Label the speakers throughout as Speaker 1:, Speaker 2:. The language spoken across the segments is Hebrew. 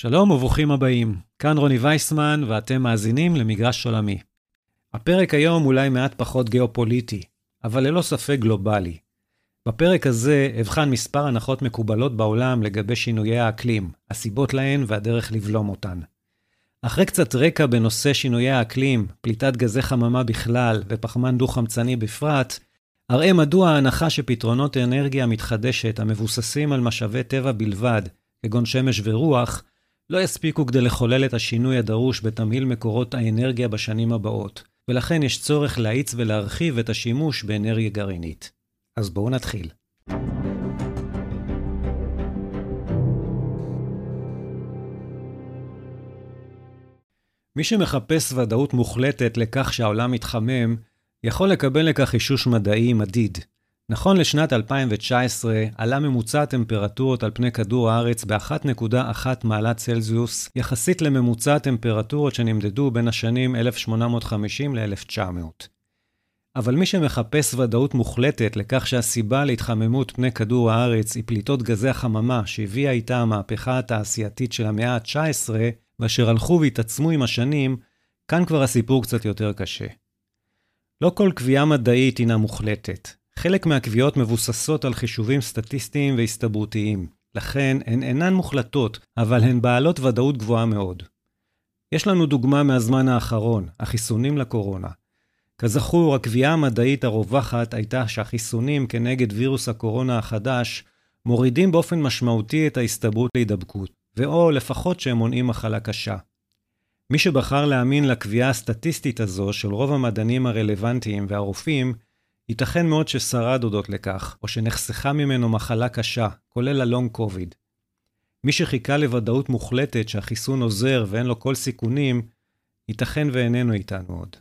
Speaker 1: שלום וברוכים הבאים, כאן רוני וייסמן ואתם מאזינים למגרש עולמי. הפרק היום אולי מעט פחות גיאופוליטי, אבל ללא ספק גלובלי. בפרק הזה אבחן מספר הנחות מקובלות בעולם לגבי שינויי האקלים, הסיבות להן והדרך לבלום אותן. אחרי קצת רקע בנושא שינויי האקלים, פליטת גזי חממה בכלל ופחמן דו-חמצני בפרט, אראה מדוע ההנחה שפתרונות אנרגיה מתחדשת המבוססים על משאבי טבע בלבד, כגון שמש ורוח, לא יספיקו כדי לחולל את השינוי הדרוש בתמהיל מקורות האנרגיה בשנים הבאות, ולכן יש צורך להאיץ ולהרחיב את השימוש באנרגיה גרעינית. אז בואו נתחיל. מי שמחפש ודאות מוחלטת לכך שהעולם מתחמם, יכול לקבל לכך אישוש מדעי מדיד. נכון לשנת 2019, עלה ממוצע הטמפרטורות על פני כדור הארץ ב-1.1 מעלת צלזיוס, יחסית לממוצע הטמפרטורות שנמדדו בין השנים 1850 ל-1900. אבל מי שמחפש ודאות מוחלטת לכך שהסיבה להתחממות פני כדור הארץ היא פליטות גזי החממה שהביאה איתה המהפכה התעשייתית של המאה ה-19, ואשר הלכו והתעצמו עם השנים, כאן כבר הסיפור קצת יותר קשה. לא כל קביעה מדעית הינה מוחלטת. חלק מהקביעות מבוססות על חישובים סטטיסטיים והסתברותיים. לכן הן אינן מוחלטות, אבל הן בעלות ודאות גבוהה מאוד. יש לנו דוגמה מהזמן האחרון, החיסונים לקורונה. כזכור, הקביעה המדעית הרווחת הייתה שהחיסונים כנגד וירוס הקורונה החדש מורידים באופן משמעותי את ההסתברות להידבקות, ואו לפחות שהם מונעים מחלה קשה. מי שבחר להאמין לקביעה הסטטיסטית הזו של רוב המדענים הרלוונטיים והרופאים, ייתכן מאוד ששרד הודות לכך, או שנחסכה ממנו מחלה קשה, כולל הלונג קוביד. מי שחיכה לוודאות מוחלטת שהחיסון עוזר ואין לו כל סיכונים, ייתכן ואיננו איתנו עוד.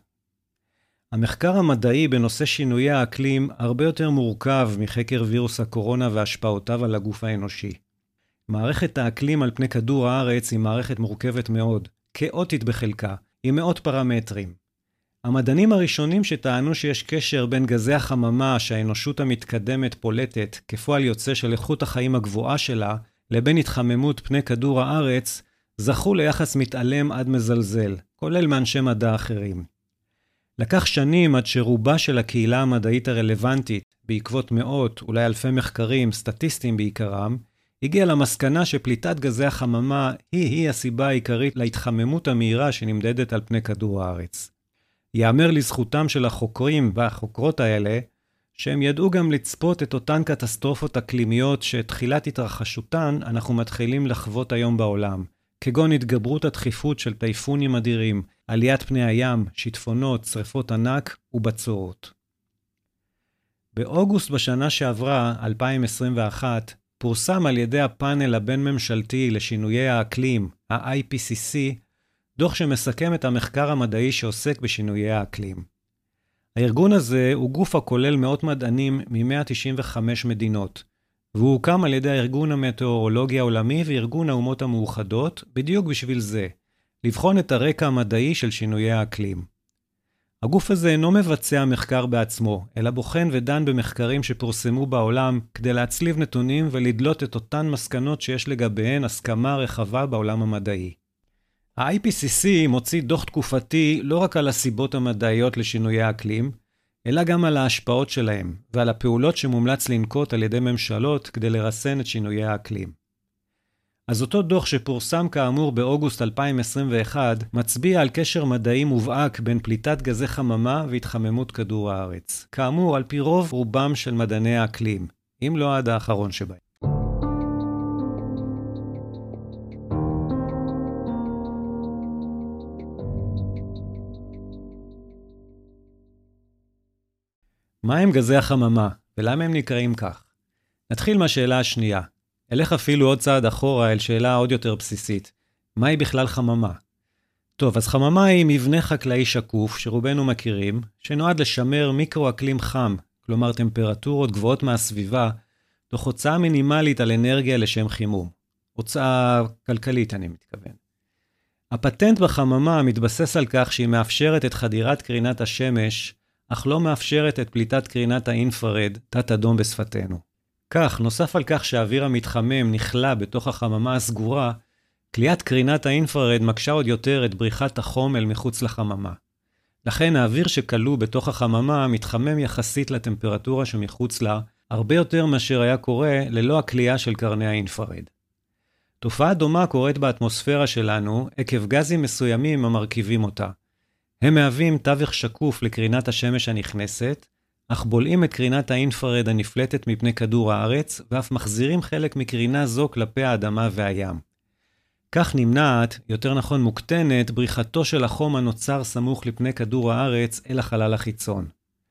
Speaker 1: המחקר המדעי בנושא שינויי האקלים הרבה יותר מורכב מחקר וירוס הקורונה והשפעותיו על הגוף האנושי. מערכת האקלים על פני כדור הארץ היא מערכת מורכבת מאוד, כאוטית בחלקה, עם מאות פרמטרים. המדענים הראשונים שטענו שיש קשר בין גזי החממה שהאנושות המתקדמת פולטת כפועל יוצא של איכות החיים הגבוהה שלה, לבין התחממות פני כדור הארץ, זכו ליחס מתעלם עד מזלזל, כולל מאנשי מדע אחרים. לקח שנים עד שרובה של הקהילה המדעית הרלוונטית, בעקבות מאות, אולי אלפי מחקרים, סטטיסטיים בעיקרם, הגיע למסקנה שפליטת גזי החממה היא הסיבה העיקרית להתחממות המהירה שנמדדת על פני כדור הארץ. יאמר לזכותם של החוקרים והחוקרות האלה, שהם ידעו גם לצפות את אותן קטסטרופות אקלימיות שתחילת התרחשותן אנחנו מתחילים לחוות היום בעולם, כגון התגברות הדחיפות של טייפונים אדירים, עליית פני הים, שיטפונות, שריפות ענק ובצורות. באוגוסט בשנה שעברה, 2021, פורסם על ידי הפאנל הבין-ממשלתי לשינויי האקלים, ה-IPCC, דוח שמסכם את המחקר המדעי שעוסק בשינויי האקלים. הארגון הזה הוא גוף הכולל מאות מדענים מ-195 מדינות, והוא הוקם על ידי הארגון המטאורולוגי העולמי וארגון האומות המאוחדות, בדיוק בשביל זה, לבחון את הרקע המדעי של שינויי האקלים. הגוף הזה אינו מבצע מחקר בעצמו, אלא בוחן ודן במחקרים שפורסמו בעולם כדי להצליב נתונים ולדלות את אותן מסקנות שיש לגביהן הסכמה רחבה בעולם המדעי. ה-IPCC מוציא דוח תקופתי לא רק על הסיבות המדעיות לשינויי האקלים, אלא גם על ההשפעות שלהם ועל הפעולות שמומלץ לנקוט על ידי ממשלות כדי לרסן את שינויי האקלים. אז אותו דוח שפורסם כאמור באוגוסט 2021 מצביע על קשר מדעי מובהק בין פליטת גזי חממה והתחממות כדור הארץ. כאמור על פי רוב רובם של מדעני האקלים, אם לא עד האחרון שבהם. מה הם גזי החממה, ולמה הם נקראים כך? נתחיל מהשאלה השנייה. אלך אפילו עוד צעד אחורה אל שאלה עוד יותר בסיסית. מהי בכלל חממה? טוב, אז חממה היא מבנה חקלאי שקוף, שרובנו מכירים, שנועד לשמר מיקרו-אקלים חם, כלומר טמפרטורות גבוהות מהסביבה, תוך הוצאה מינימלית על אנרגיה לשם חימום. הוצאה כלכלית אני מתכוון. הפטנט בחממה מתבסס על כך שהיא מאפשרת את חדירת קרינת השמש, אך לא מאפשרת את פליטת קרינת האינפרד, תת אדום בשפתנו. כך, נוסף על כך שהאוויר המתחמם נכלה בתוך החממה הסגורה, כליית קרינת האינפרד מקשה עוד יותר את בריחת החום אל מחוץ לחממה. לכן האוויר שכלוא בתוך החממה מתחמם יחסית לטמפרטורה שמחוץ לה, הרבה יותר מאשר היה קורה ללא הכלייה של קרני האינפרד. תופעה דומה קורית באטמוספירה שלנו עקב גזים מסוימים המרכיבים אותה. הם מהווים תווך שקוף לקרינת השמש הנכנסת, אך בולעים את קרינת האינפרד הנפלטת מפני כדור הארץ, ואף מחזירים חלק מקרינה זו כלפי האדמה והים. כך נמנעת, יותר נכון מוקטנת, בריחתו של החום הנוצר סמוך לפני כדור הארץ אל החלל החיצון.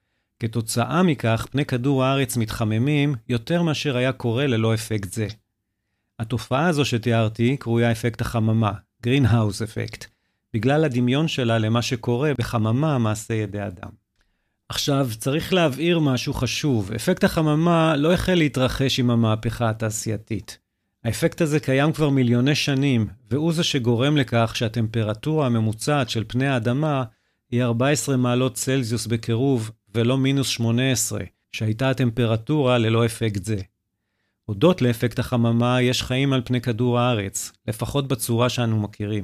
Speaker 1: כתוצאה מכך, פני כדור הארץ מתחממים יותר מאשר היה קורה ללא אפקט זה. התופעה הזו שתיארתי קרויה אפקט החממה, Greenhouse Effect, בגלל הדמיון שלה למה שקורה בחממה מעשה ידי אדם. עכשיו, צריך להבהיר משהו חשוב. אפקט החממה לא החל להתרחש עם המהפכה התעשייתית. האפקט הזה קיים כבר מיליוני שנים, והוא זה שגורם לכך שהטמפרטורה הממוצעת של פני האדמה היא 14 מעלות צלזיוס בקירוב, ולא מינוס 18, שהייתה הטמפרטורה ללא אפקט זה. הודות לאפקט החממה יש חיים על פני כדור הארץ, לפחות בצורה שאנו מכירים.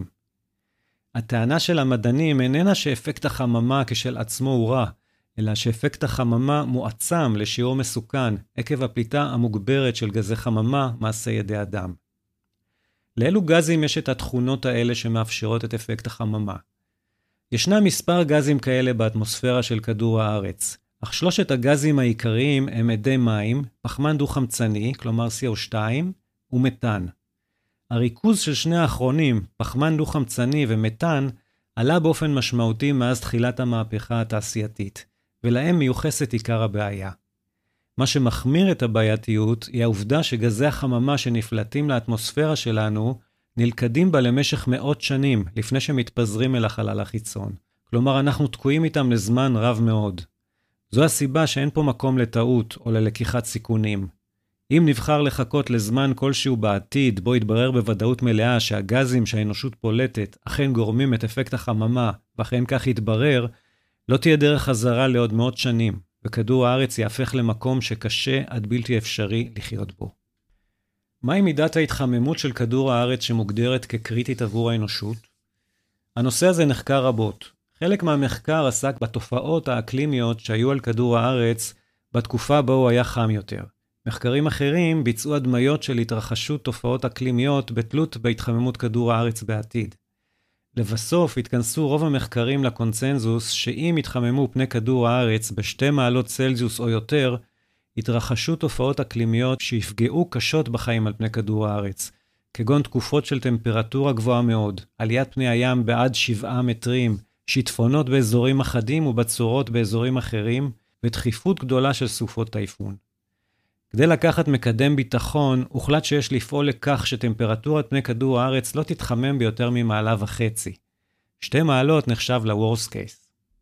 Speaker 1: הטענה של המדענים איננה שאפקט החממה כשל עצמו הוא רע, אלא שאפקט החממה מועצם לשיעור מסוכן עקב הפליטה המוגברת של גזי חממה מעשה ידי אדם. לאלו גזים יש את התכונות האלה שמאפשרות את אפקט החממה. ישנם מספר גזים כאלה באטמוספירה של כדור הארץ, אך שלושת הגזים העיקריים הם אדי מים, פחמן דו-חמצני, כלומר CO2, ומתאן. הריכוז של שני האחרונים, פחמן דו-חמצני ומתאן, עלה באופן משמעותי מאז תחילת המהפכה התעשייתית, ולהם מיוחסת עיקר הבעיה. מה שמחמיר את הבעייתיות היא העובדה שגזי החממה שנפלטים לאטמוספירה שלנו נלכדים בה למשך מאות שנים לפני שמתפזרים אל החלל החיצון. כלומר, אנחנו תקועים איתם לזמן רב מאוד. זו הסיבה שאין פה מקום לטעות או ללקיחת סיכונים. אם נבחר לחכות לזמן כלשהו בעתיד בו יתברר בוודאות מלאה שהגזים שהאנושות פולטת אכן גורמים את אפקט החממה, ואכן כך יתברר, לא תהיה דרך חזרה לעוד מאות שנים, וכדור הארץ יהפך למקום שקשה עד בלתי אפשרי לחיות בו. מהי מידת ההתחממות של כדור הארץ שמוגדרת כקריטית עבור האנושות? הנושא הזה נחקר רבות. חלק מהמחקר עסק בתופעות האקלימיות שהיו על כדור הארץ בתקופה בו הוא היה חם יותר. מחקרים אחרים ביצעו הדמיות של התרחשות תופעות אקלימיות בתלות בהתחממות כדור הארץ בעתיד. לבסוף התכנסו רוב המחקרים לקונצנזוס שאם התחממו פני כדור הארץ ב2 מעלות צלזיוס או יותר, התרחשו תופעות אקלימיות שיפגעו קשות בחיים על פני כדור הארץ, כגון תקופות של טמפרטורה גבוהה מאוד, עליית פני הים בעד 7 מטרים, שיטפונות באזורים אחדים ובצורות באזורים אחרים, ודחיפות גדולה של סופות טייפון. כדי לקחת מקדם ביטחון, הוחלט שיש לפעול לכך שטמפרטורת פני כדור הארץ לא תתחמם ביותר מ1.5 מעלות. 2 מעלות נחשב ל-worst case.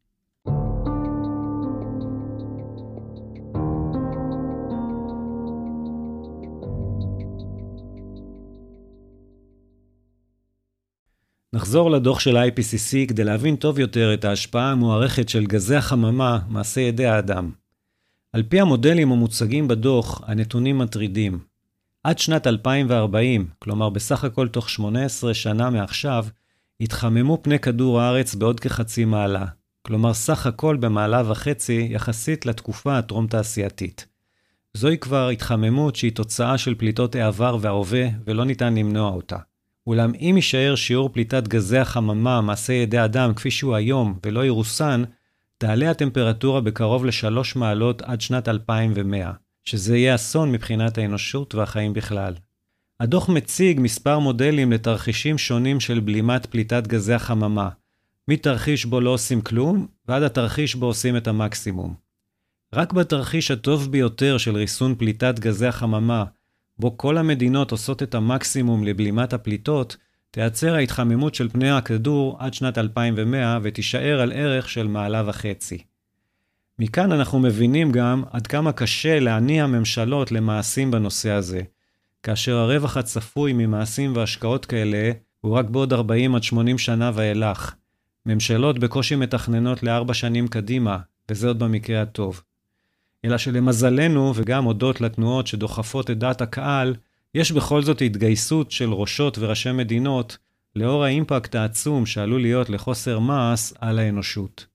Speaker 1: נחזור לדוח של ה-IPCC כדי להבין טוב יותר את ההשפעה המוערכת של גזי החממה מעשה ידי האדם. על פי המודלים המוצגים בדוח, הנתונים מטרידים. עד שנת 2040, כלומר בסך הכל תוך 18 שנה מעכשיו, התחממו פני כדור הארץ בעוד כחצי מעלה, כלומר סך הכל ב1.5 מעלות יחסית לתקופה הטרום תעשייתית. זוהי כבר התחממות שהיא תוצאה של פליטות העבר וההווה ולא ניתן למנוע אותה. אולם אם יישאר שיעור פליטת גזי החממה מעשה ידי אדם כפי שהוא היום ולא ירוסן, תעלה הטמפרטורה בקרוב ל3 מעלות עד שנת 2100, שזה יהיה אסון מבחינת האנושות והחיים בכלל. הדוח מציג מספר מודלים לתרחישים שונים של בלימת פליטת גזי החממה, מתרחיש בו לא עושים כלום ועד התרחיש בו עושים את המקסימום. רק בתרחיש הטוב ביותר של ריסון פליטת גזי החממה, בו כל המדינות עושות את המקסימום לבלימת הפליטות, תייצר ההתחממות של פני הכדור עד שנת 2100 ותישאר על ערך של 1.5 מעלות. מכאן אנחנו מבינים גם עד כמה קשה להניע ממשלות למעשים בנושא הזה, כאשר הרווח הצפוי ממעשים והשקעות כאלה הוא רק בעוד 40 עד 80 שנה ואילך. ממשלות בקושי מתכננות ל4 שנים קדימה, וזה עוד במקרה הטוב. אלא שלמזלנו וגם הודות לתנועות שדוחפות את דעת הקהל, יש בכל זאת התגייסות של ראשות וראשי מדינות לאור האימפקט העצום שעלול להיות לחוסר מעש על האנושות.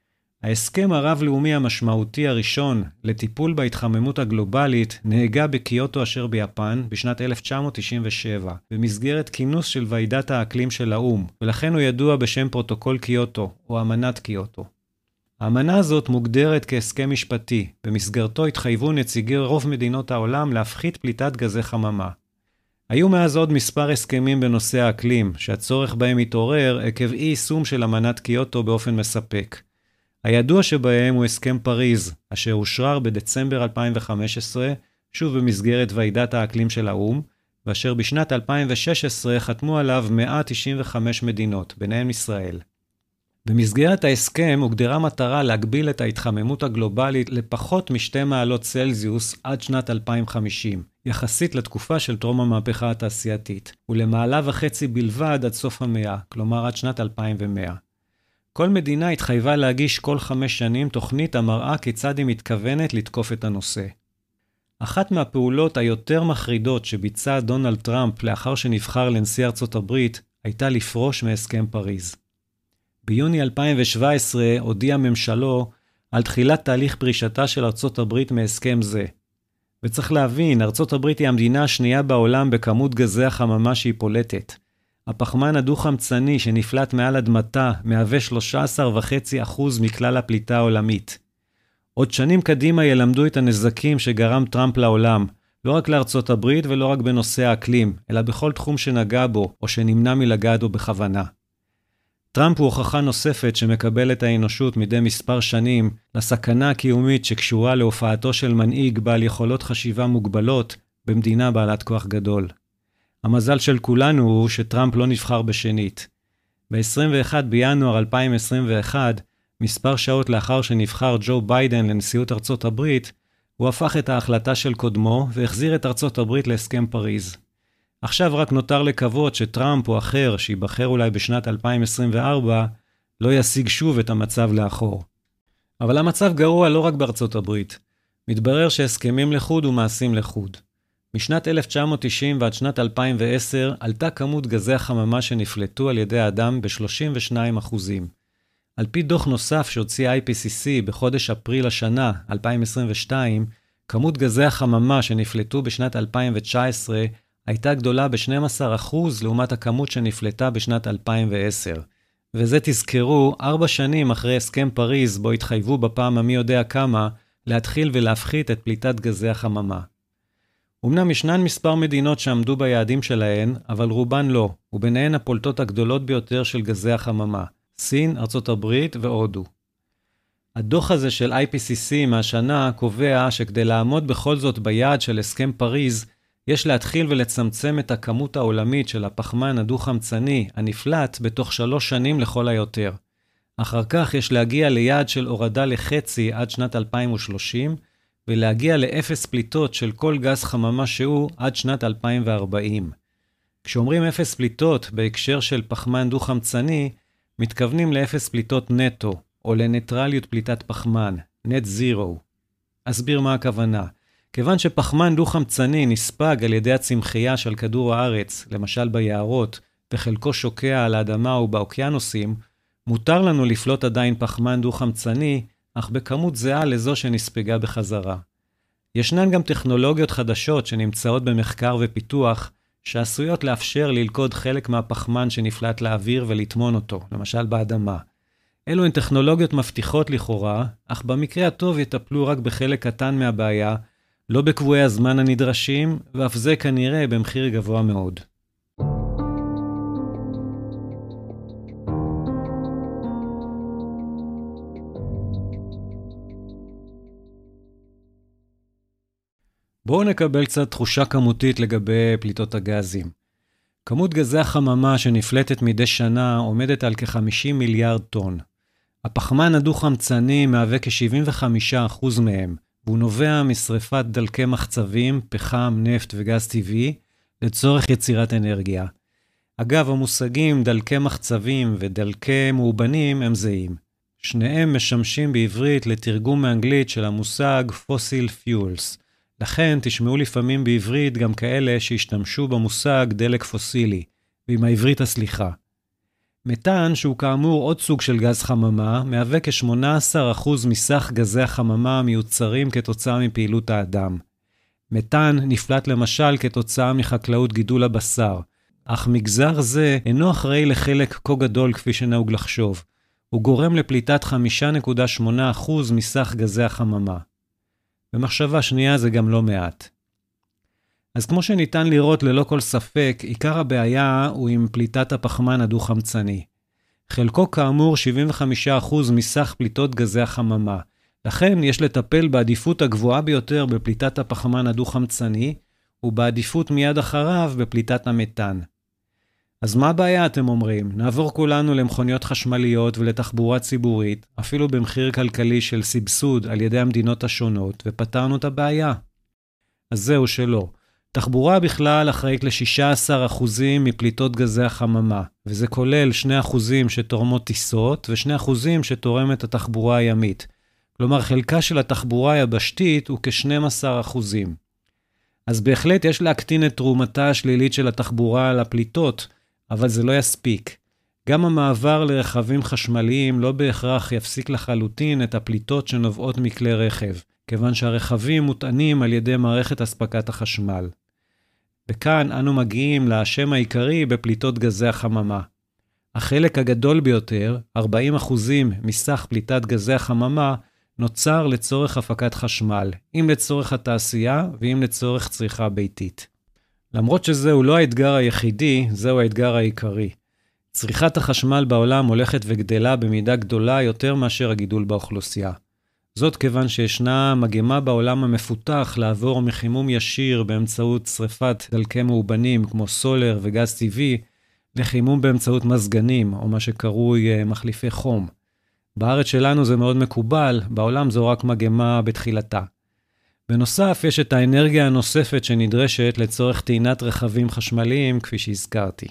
Speaker 1: ההסכם הרב-לאומי המשמעותי הראשון לטיפול בהתחממות הגלובלית נהגה בקיוטו אשר ביפן בשנת 1997, במסגרת כינוס של ועידת האקלים של האו"ם, ולכן הוא ידוע בשם פרוטוקול קיוטו, או אמנת קיוטו. האמנה הזאת מוגדרת כהסכם משפטי, במסגרתו התחייבו נציגי רוב מדינות העולם להפחית פליטת גזי חממה. היו מאז עוד מספר הסכמים בנושא האקלים, שהצורך בהם התעורר עקב אי יישום של אמנת קיוטו באופן מספק. הידוע שבהם הוא הסכם פריז, אשר אושרר בדצמבר 2015, שוב במסגרת ועידת האקלים של האו"ם, ואשר בשנת 2016 חתמו עליו 195 מדינות, ביניהן ישראל. במסגרת ההסכם הוגדרה מטרה להגביל את ההתחממות הגלובלית לפחות מ2 מעלות צלזיוס עד שנת 2050, יחסית לתקופה של טרום המהפכה התעשייתית, ולמעלה וחצי בלבד עד סוף המאה, כלומר עד שנת 2100. כל מדינה התחייבה להגיש כל 5 שנים תוכנית המראה כיצד היא מתכוונת לתקוף את הנושא. אחת מהפעולות היותר מחרידות שביצע דונלד טראמפ לאחר שנבחר לנשיא ארצות הברית, הייתה לפרוש מהסכם פריז. ביוני 2017 הודיע ממשלו על תחילת תהליך פרישתה של ארצות הברית מהסכם זה. וצריך להבין, ארצות הברית היא המדינה השנייה בעולם בכמות גזי החממה שהיא פולטת. הפחמן הדו-חמצני שנפלט מעל אדמתה מהווה 13.5% מכלל הפליטה העולמית. עוד שנים קדימה ילמדו את הנזקים שגרם טראמפ לעולם, לא רק לארצות הברית ולא רק בנושא האקלים, אלא בכל תחום שנגע בו או שנמנע מלגעת בו בכוונה. טראמפ הוא הוכחה נוספת שמקבלת האנושות מדי מספר שנים לסכנה הקיומית שקשורה להופעתו של מנהיג בעל יכולות חשיבה מוגבלות במדינה בעלת כוח גדול. המזל של כולנו הוא שטראמפ לא נבחר בשנית. ב-21 בינואר 2021, מספר שעות לאחר שנבחר ג'ו ביידן לנשיאות ארצות הברית, הוא הפך את ההחלטה של קודמו והחזיר את ארצות הברית להסכם פריז. עכשיו רק נותר לקוות שטראמפ או אחר, שיבחר אולי בשנת 2024, לא ישיג שוב את המצב לאחור. אבל המצב גרוע לא רק בארצות הברית. מתברר שהסכמים לחוד ומעשים לחוד. משנת 1990 ועד שנת 2010 עלתה כמות גזי החממה שנפלטו על ידי האדם ב-32%. על פי דוח נוסף שהוציא IPCC בחודש אפריל השנה, 2022, כמות גזי החממה שנפלטו בשנת 2019 הייתה גדולה ב-12% לעומת הכמות שנפלטה בשנת 2010. וזה תזכרו 4 שנים אחרי הסכם פריז בו התחייבו בפעם המי יודע כמה להתחיל ולהפחית את פליטת גזי החממה. אמנם ישנן מספר מדינות שעמדו ביעדים שלהן, אבל רובן לא, וביניהן הפולטות הגדולות ביותר של גזי החממה, סין, ארצות הברית והודו. הדוח הזה של IPCC מהשנה קובע שכדי לעמוד בכל זאת ביעד של הסכם פריז, יש להתחיל ולצמצם את הכמות העולמית של הפחמן הדו-חמצני הנפלט בתוך 3 שנים לכל היותר. אחר כך יש להגיע ליעד של הורדה לחצי עד שנת 2030, ולהגיע לאפס פליטות של כל גז חממה שהוא עד שנת 2040. כשאומרים אפס פליטות בהקשר של פחמן דו-חמצני, מתכוונים לאפס פליטות נטו, או לניטרליות פליטת פחמן, net zero. אסביר מה הכוונה. כיוון שפחמן דו-חמצני נספג על ידי הצמחייה של כדור הארץ, למשל ביערות, וחלקו שוקע על האדמה או באוקיינוסים, מותר לנו לפלוט עדיין פחמן דו-חמצני, אך בכמות זהה לזו שנספגה בחזרה. ישנן גם טכנולוגיות חדשות שנמצאות במחקר ופיתוח, שעשויות לאפשר ללכוד חלק מהפחמן שנפלט לאוויר ולטמון אותו, למשל באדמה. אלו הן טכנולוגיות מבטיחות לכאורה, אך במקרה הטוב יטפלו רק בחלק קטן מהבעיה, לא בקבועי הזמן הנדרשים, ואף זה כנראה במחיר גבוה מאוד. בואו נקבל קצת תחושה כמותית לגבי פליטות הגזים. כמות גזי החממה שנפלטת מדי שנה עומדת על כ-50 מיליארד טון. הפחמן הדו-חמצני מהווה כ-75% מהם, והוא נובע משריפת דלקי מחצבים, פחם, נפט וגז טבעי, לצורך יצירת אנרגיה. אגב, המושגים דלקי מחצבים ודלקי מאובנים הם זהים. שניהם משמשים בעברית לתרגום מאנגלית של המושג fossil fuels, לכן תשמעו לפעמים בעברית גם כאלה שהשתמשו במושג דלק פוסילי, ועם העברית הסליחה. מתאן, שהוא כאמור עוד סוג של גז חממה, מהווה כ-18% מסך גזי החממה המיוצרים כתוצאה מפעילות האדם. מתאן נפלט למשל כתוצאה מחקלאות גידול הבשר, אך מגזר זה אינו אחראי לחלק כה גדול כפי שנהוג לחשוב. הוא גורם לפליטת 5.8% מסך גזי החממה. במחשבה שנייה זה גם לא מעט. אז כמו שניתן לראות ללא כל ספק, עיקר הבעיה הוא עם פליטת הפחמן הדו-חמצני. חלקו כאמור 75% מסך פליטות גזי החממה. לכן יש לטפל בעדיפות הגבוהה ביותר בפליטת הפחמן הדו-חמצני, ובעדיפות מיד אחריו בפליטת המתאן. אז מה הבעיה אתם אומרים? נעבור כולנו למכוניות חשמליות ולתחבורה ציבורית, אפילו במחיר כלכלי של סבסוד על ידי המדינות השונות, ופתרנו את הבעיה. אז זהו שלא. תחבורה בכלל אחראית ל-16% מפליטות גזי החממה, וזה כולל 2% שתורמות טיסות ו2% שתורמת התחבורה הימית. כלומר, חלקה של התחבורה היבשתית הוא כ-12%. אז בהחלט יש להקטין את תרומתה השלילית של התחבורה על הפליטות, אבל זה לא יספיק. גם המעבר לרכבים חשמליים לא בהכרח יפסיק לחלוטין את הפליטות שנובעות מכלי רכב, כיוון שהרכבים מוטענים על ידי מערכת אספקת החשמל. וכאן אנו מגיעים לאשם העיקרי בפליטות גזי החממה. החלק הגדול ביותר, 40% מסך פליטת גזי החממה, נוצר לצורך הפקת חשמל, אם לצורך התעשייה ואם לצורך צריכה ביתית. למרות שזהו לא האתגר היחידי, זהו האתגר העיקרי. צריכת החשמל בעולם הולכת וגדלה במידה גדולה יותר מאשר הגידול באוכלוסייה. זאת כיוון שישנה מגמה בעולם המפותח לעבור מחימום ישיר באמצעות שריפת דלקי מאובנים כמו סולר וגז טבעי, לחימום באמצעות מזגנים או מה שקרוי מחליפי חום. בארץ שלנו זה מאוד מקובל, בעולם זו רק מגמה בתחילתה. בנוסף, יש את האנרגיה הנוספת שנדרשת לצורך טעינת רכבים חשמליים, כפי שהזכרתי.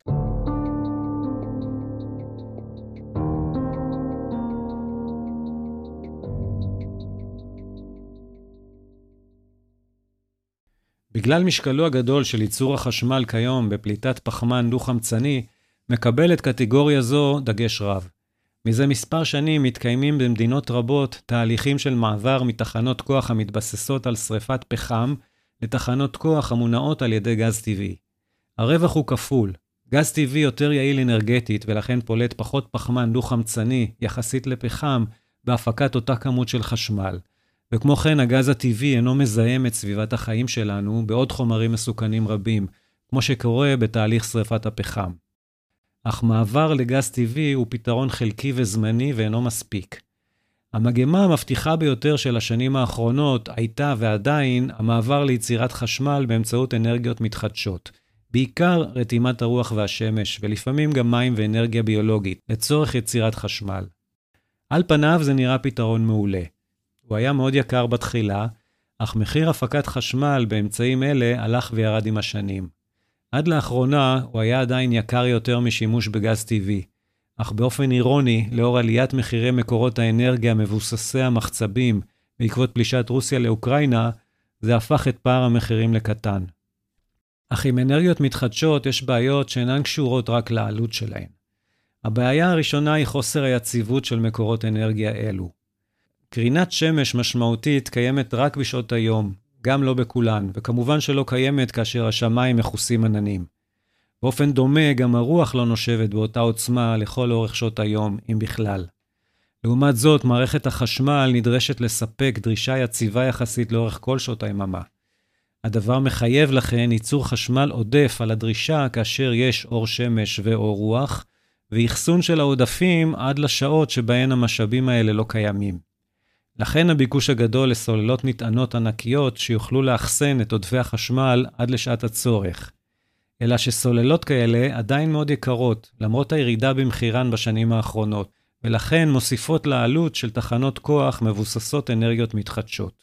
Speaker 1: בגלל משקלו הגדול של ייצור החשמל כיום בפליטת פחמן דו-חמצני, מקבלת קטגוריה זו דגש רב. מזה מספר שנים מתקיימים במדינות רבות תהליכים של מעבר מתחנות כוח המתבססות על שריפת פחם לתחנות כוח המונעות על ידי גז טבעי. הרווח הוא כפול. גז טבעי יותר יעיל אנרגטית ולכן פולט פחות פחמן דו-חמצני יחסית לפחם בהפקת אותה כמות של חשמל. וכמו כן הגז הטבעי אינו מזהם את סביבת החיים שלנו בעוד חומרים מסוכנים רבים, כמו שקורה בתהליך שריפת הפחם. אך מעבר לגז טבעי הוא פתרון חלקי וזמני ואינו מספיק. המגמה המבטיחה ביותר של השנים האחרונות הייתה ועדיין המעבר ליצירת חשמל באמצעות אנרגיות מתחדשות, בעיקר רתימת הרוח והשמש ולפעמים גם מים ואנרגיה ביולוגית לצורך יצירת חשמל. על פניו זה נראה פתרון מעולה. הוא היה מאוד יקר בתחילה, אך מחיר הפקת חשמל באמצעים אלה הלך וירד עם השנים. עד לאחרונה הוא היה עדיין יקר יותר משימוש בגז טבעי, אך באופן אירוני, לאור עליית מחירי מקורות האנרגיה מבוססי המחצבים בעקבות פלישת רוסיה לאוקראינה, זה הפך את פער המחירים לקטן. אך עם אנרגיות מתחדשות יש בעיות שאינן קשורות רק לעלות שלהן. הבעיה הראשונה היא חוסר היציבות של מקורות אנרגיה אלו. קרינת שמש משמעותית קיימת רק בשעות היום, גם לא בכולן, וכמובן שלא קיימת כאשר השמיים מכוסים עננים. באופן דומה, גם הרוח לא נושבת באותה עוצמה לכל אורך שעות היום, אם בכלל. לעומת זאת, מערכת החשמל נדרשת לספק דרישה יציבה יחסית לאורך כל שעות היממה. הדבר מחייב לכן ייצור חשמל עודף על הדרישה כאשר יש אור שמש ואור רוח, ואחסון של העודפים עד לשעות שבהן המשאבים האלה לא קיימים. לכן הביקוש הגדול לסוללות נטענות ענקיות שיוכלו לאחסן את עודפי החשמל עד לשעת הצורך. אלא שסוללות כאלה עדיין מאוד יקרות, למרות הירידה במחירן בשנים האחרונות, ולכן מוסיפות לעלות של תחנות כוח מבוססות אנרגיות מתחדשות.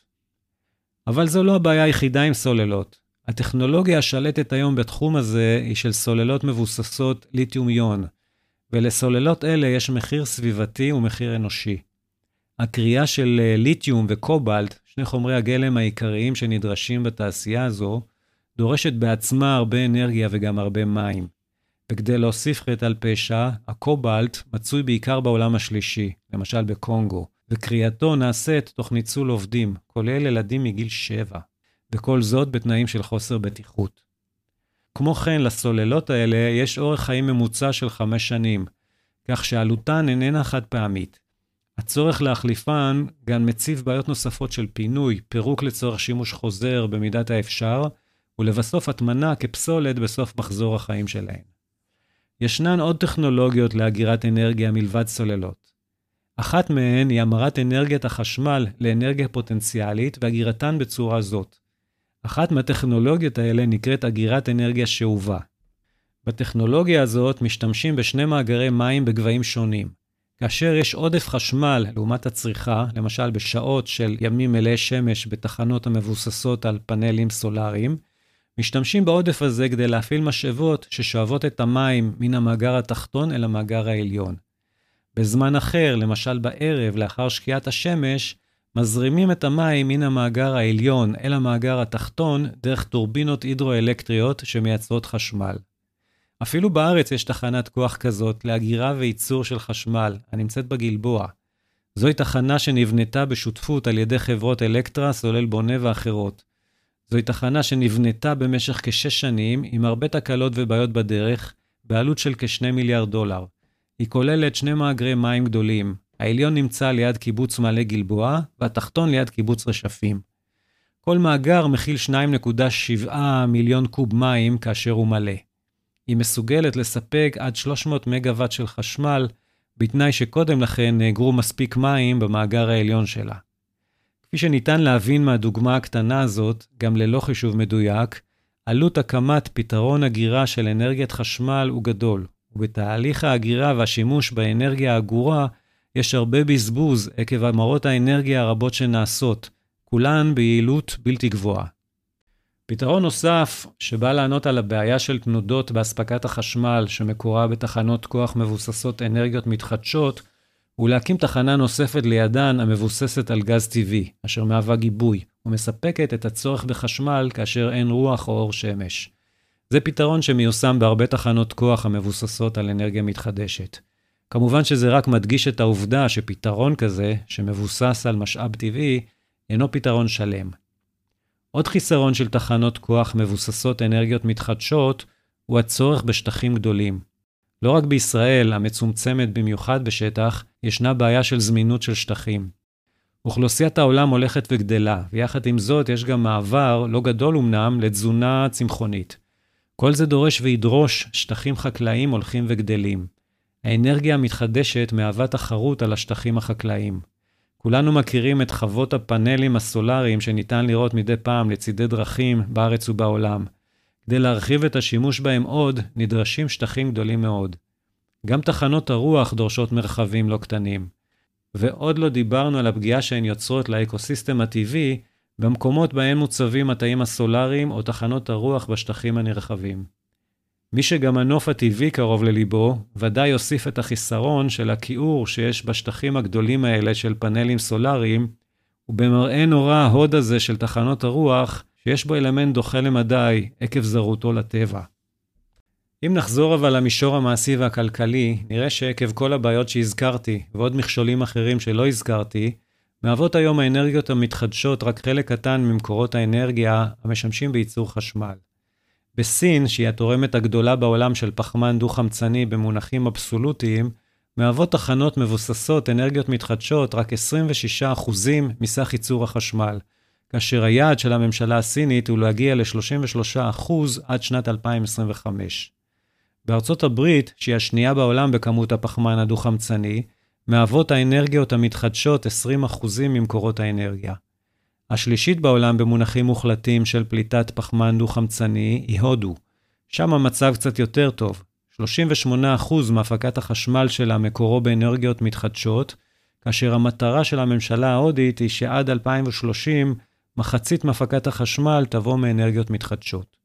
Speaker 1: אבל זו לא הבעיה היחידה עם סוללות. הטכנולוגיה השלטת היום בתחום הזה היא של סוללות מבוססות ליתיום-איון, ולסוללות אלה יש מחיר סביבתי ומחיר אנושי. הקריאה של ליתיום וקובלט, שני חומרי הגלם העיקריים שנדרשים בתעשייה הזו, דורשת בעצמה הרבה אנרגיה וגם הרבה מים. וכדי להוסיף חטא על פשע, הקובלט מצוי בעיקר בעולם השלישי, למשל בקונגו, וקריאתו נעשית תוך ניצול עובדים, כולל ילדים מגיל 7, וכל זאת בתנאים של חוסר בטיחות. כמו כן, לסוללות האלה יש אורך חיים ממוצע של 5 שנים, כך שעלותן איננה חד פעמית. הצורך להחליפן גם מציב בעיות נוספות של פינוי, פירוק לצורך שימוש חוזר במידת האפשר, ולבסוף הטמנה כפסולת בסוף מחזור החיים שלהן. ישנן עוד טכנולוגיות לאגירת אנרגיה מלבד סוללות. אחת מהן היא המרת אנרגיית החשמל לאנרגיה פוטנציאלית והגירתן בצורה זאת. אחת מהטכנולוגיות האלה נקראת אגירת אנרגיה שאובה. בטכנולוגיה הזאת משתמשים בשני מאגרי מים בגבהים שונים. כאשר יש עודף חשמל לעומת הצריכה, למשל בשעות של ימים מלאי שמש בתחנות המבוססות על פאנלים סולריים, משתמשים בעודף הזה כדי להפעיל משאבות ששואבות את המים מן המאגר התחתון אל המאגר העליון. בזמן אחר, למשל בערב לאחר שקיעת השמש, מזרימים את המים מן המאגר העליון אל המאגר התחתון דרך טורבינות הידרואלקטריות שמייצרות חשמל. אפילו בארץ יש תחנת כוח כזאת לאגירה וייצור של חשמל, הנמצאת בגלבוע. זוהי תחנה שנבנתה בשותפות על ידי חברות אלקטרה, סולל בונה ואחרות. זוהי תחנה שנבנתה במשך כ6 שנים עם הרבה תקלות ובעיות בדרך, בעלות של כ2 מיליארד דולר. היא כוללת 2 מאגרי מים גדולים. העליון נמצא ליד קיבוץ מעלה גלבוע, והתחתון ליד קיבוץ רשפים. כל מאגר מכיל 2.7 מיליון קוב מים כאשר הוא מלא. היא מסוגלת לספק עד 300 מגוואט של חשמל, בתנאי שקודם לכן נאגרו מספיק מים במאגר העליון שלה. כפי שניתן להבין מהדוגמה הקטנה הזאת, גם ללא חישוב מדויק, עלות הקמת פתרון אגירה של אנרגיית חשמל הוא גדול, ובתהליך האגירה והשימוש באנרגיה האגורה יש הרבה בזבוז עקב המרות האנרגיה הרבות שנעשות, כולן ביעילות בלתי גבוהה. פתרון נוסף שבא לענות על הבעיה של תנודות בהספקת החשמל שמקורה בתחנות כוח מבוססות אנרגיות מתחדשות, הוא להקים תחנה נוספת לידן המבוססת על גז טבעי, אשר מהווה גיבוי, ומספקת את הצורך בחשמל כאשר אין רוח או אור שמש. זה פתרון שמיושם בהרבה תחנות כוח המבוססות על אנרגיה מתחדשת. כמובן שזה רק מדגיש את העובדה שפתרון כזה, שמבוסס על משאב טבעי, אינו פתרון שלם. עוד חיסרון של תחנות כוח מבוססות אנרגיות מתחדשות, הוא הצורך בשטחים גדולים. לא רק בישראל, המצומצמת במיוחד בשטח, ישנה בעיה של זמינות של שטחים. אוכלוסיית העולם הולכת וגדלה, ויחד עם זאת יש גם מעבר, לא גדול אמנם, לתזונה צמחונית. כל זה דורש וידרוש שטחים חקלאיים הולכים וגדלים. האנרגיה המתחדשת מהווה תחרות על השטחים החקלאיים. כולנו מכירים את חוות הפאנלים הסולריים שניתן לראות מדי פעם לצידי דרכים בארץ ובעולם. כדי להרחיב את השימוש בהם עוד, נדרשים שטחים גדולים מאוד. גם תחנות הרוח דורשות מרחבים לא קטנים. ועוד לא דיברנו על הפגיעה שהן יוצרות לאקוסיסטם הטבעי, במקומות בהם מוצבים התאים הסולריים או תחנות הרוח בשטחים הנרחבים. מי שגם הנוף הטבעי קרוב לליבו, ודאי יוסיף את החיסרון של הכיעור שיש בשטחים הגדולים האלה של פאנלים סולריים, ובמראה נורא ההוד הזה של תחנות הרוח, שיש בו אלמנט דוחה למדי עקב זרותו לטבע. אם נחזור אבל למישור המעשי והכלכלי, נראה שעקב כל הבעיות שהזכרתי, ועוד מכשולים אחרים שלא הזכרתי, מהוות היום האנרגיות המתחדשות רק חלק קטן ממקורות האנרגיה המשמשים בייצור חשמל. בסין, שהיא התורמת הגדולה בעולם של פחמן דו-חמצני במונחים אבסולוטיים, מהוות תחנות מבוססות אנרגיות מתחדשות רק 26% מסך ייצור החשמל, כאשר היעד של הממשלה הסינית הוא להגיע ל-33% עד שנת 2025. בארצות הברית, שהיא השנייה בעולם בכמות הפחמן הדו-חמצני, מהוות האנרגיות המתחדשות 20% ממקורות האנרגיה. השלישית בעולם במונחים מוחלטים של פליטת פחמן דו-חמצני היא הודו. שם המצב קצת יותר טוב. 38% מהפקת החשמל שלה מקורו באנרגיות מתחדשות, כאשר המטרה של הממשלה ההודית היא שעד 2030 מחצית מהפקת החשמל תבוא מאנרגיות מתחדשות.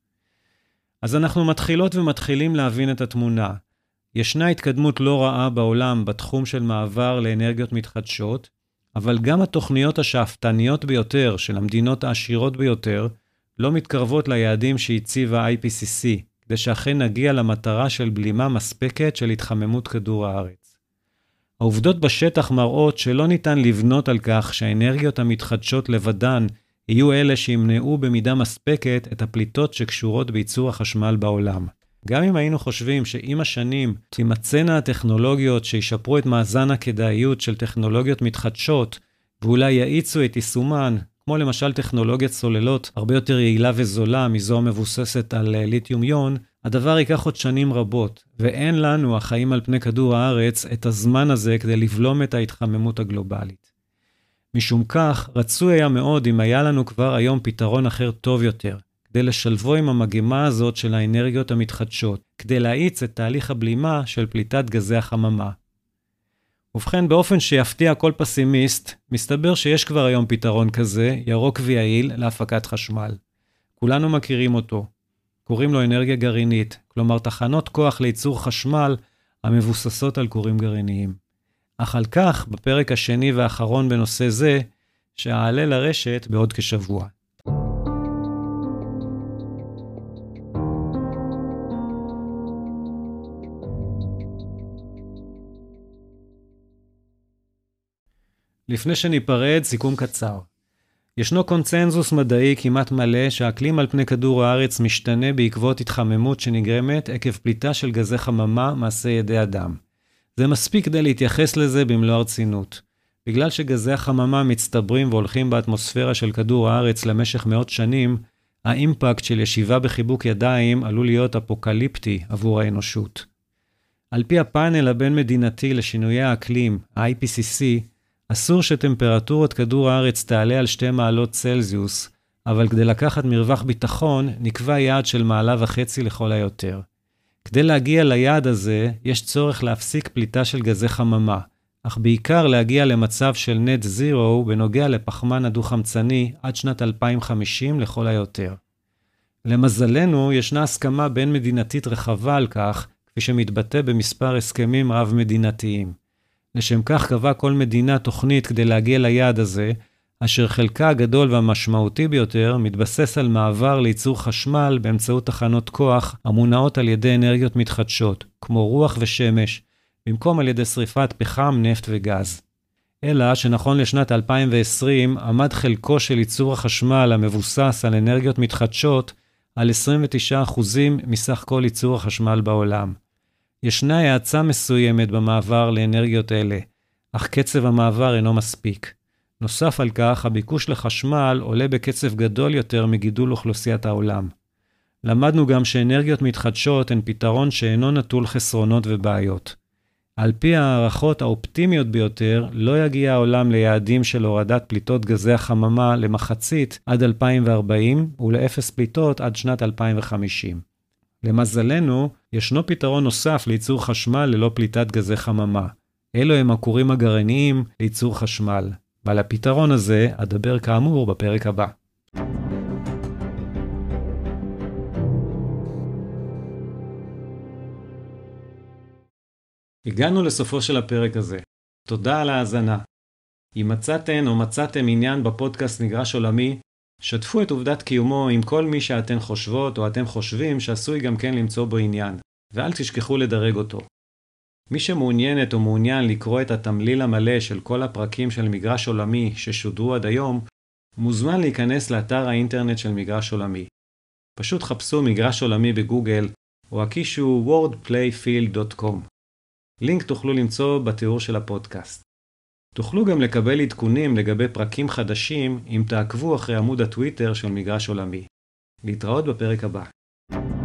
Speaker 1: אז אנחנו מתחילות ומתחילים להבין את התמונה. ישנה התקדמות לא רעה בעולם בתחום של מעבר לאנרגיות מתחדשות, אבל גם התוכניות השאפתניות ביותר של המדינות העשירות ביותר לא מתקרבות ליעדים שהציבה IPCC, כדי שאכן נגיע למטרה של בלימה מספקת של התחממות כדור הארץ. העובדות בשטח מראות שלא ניתן לבנות על כך שהאנרגיות המתחדשות לבדן יהיו אלה שימנעו במידה מספקת את הפליטות שקשורות בייצור החשמל בעולם. גם אם היינו חושבים שעם השנים תימצאנה הטכנולוגיות שישפרו את מאזן הכדאיות של טכנולוגיות מתחדשות, ואולי יאיצו את יישומן, כמו למשל טכנולוגיית סוללות הרבה יותר יעילה וזולה מזו המבוססת על ליתיום יון, הדבר ייקח עוד שנים רבות, ואין לנו, החיים על פני כדור הארץ, את הזמן הזה כדי לבלום את ההתחממות הגלובלית. משום כך, רצוי היה מאוד אם היה לנו כבר היום פתרון אחר טוב יותר, כדי לשלבו עם המגמה הזאת של האנרגיות המתחדשות, כדי להאיץ את תהליך הבלימה של פליטת גזי החממה. ובכן, באופן שיפתיע כל פסימיסט, מסתבר שיש כבר היום פתרון כזה, ירוק ויעיל, להפקת חשמל. כולנו מכירים אותו. קוראים לו אנרגיה גרעינית, כלומר תחנות כוח לייצור חשמל המבוססות על כורים גרעיניים. אך על כך, בפרק השני והאחרון בנושא זה, שאעלה לרשת בעוד כשבוע. לפני שניפרד, סיכום קצר. ישנו קונצנזוס מדעי כמעט מלא שהאקלים על פני כדור הארץ משתנה בעקבות התחממות שנגרמת עקב פליטה של גזי חממה מעשה ידי אדם. זה מספיק כדי להתייחס לזה במלוא הרצינות. בגלל שגזי החממה מצטברים והולכים באטמוספירה של כדור הארץ למשך מאות שנים, האימפקט של ישיבה בחיבוק ידיים עלול להיות אפוקליפטי עבור האנושות. על פי הפאנל הבין-מדינתי לשינויי האקלים, ה-IPCC, אסור שטמפרטורת כדור הארץ תעלה על 2 מעלות צלזיוס, אבל כדי לקחת מרווח ביטחון, נקבע יעד של 1.5 מעלות לכל היותר. כדי להגיע ליעד הזה, יש צורך להפסיק פליטה של גזי חממה, אך בעיקר להגיע למצב של נט זירו בנוגע לפחמן הדו-חמצני עד שנת 2050 לכל היותר. למזלנו, ישנה הסכמה בין-מדינתית רחבה על כך, כפי שמתבטא במספר הסכמים רב-מדינתיים. לשם כך קבע כל מדינה תוכנית כדי להגיע ליעד הזה, אשר חלקה הגדול והמשמעותי ביותר מתבסס על מעבר לייצור חשמל באמצעות תחנות כוח המונעות על ידי אנרגיות מתחדשות, כמו רוח ושמש, במקום על ידי שריפת פחם, נפט וגז. אלא שנכון לשנת 2020 עמד חלקו של ייצור החשמל המבוסס על אנרגיות מתחדשות על 29% מסך כל ייצור החשמל בעולם. ישנה האצה מסוימת במעבר לאנרגיות אלה, אך קצב המעבר אינו מספיק. נוסף על כך, הביקוש לחשמל עולה בקצב גדול יותר מגידול אוכלוסיית העולם. למדנו גם שאנרגיות מתחדשות הן פתרון שאינו נטול חסרונות ובעיות. על פי הערכות האופטימיות ביותר, לא יגיע העולם ליעדים של הורדת פליטות גזי החממה למחצית עד 2040 ולאפס פליטות עד שנת 2050. למזלנו, ישנו פתרון נוסף לייצור חשמל ללא פליטת גזי חממה. אלו הם הכורים הגרעיניים לייצור חשמל. ועל הפתרון הזה אדבר כאמור בפרק הבא. הגענו לסופו של הפרק הזה. תודה על ההאזנה. אם מצאתן או מצאתם עניין בפודקאסט מגרש עולמי, שתפו את עובדת קיומו עם כל מי שאתן חושבות או אתם חושבים שעשוי גם כן למצוא בו עניין, ואל תשכחו לדרג אותו. מי שמעוניינת או מעוניין לקרוא את התמליל המלא של כל הפרקים של מגרש עולמי ששודרו עד היום, מוזמן להיכנס לאתר האינטרנט של מגרש עולמי. פשוט חפשו מגרש עולמי בגוגל, או הקישו wordplayfield.com. לינק תוכלו למצוא בתיאור של הפודקאסט. תוכלו גם לקבל עדכונים לגבי פרקים חדשים אם תעקבו אחרי עמוד הטוויטר של מגרש עולמי. להתראות בפרק הבא.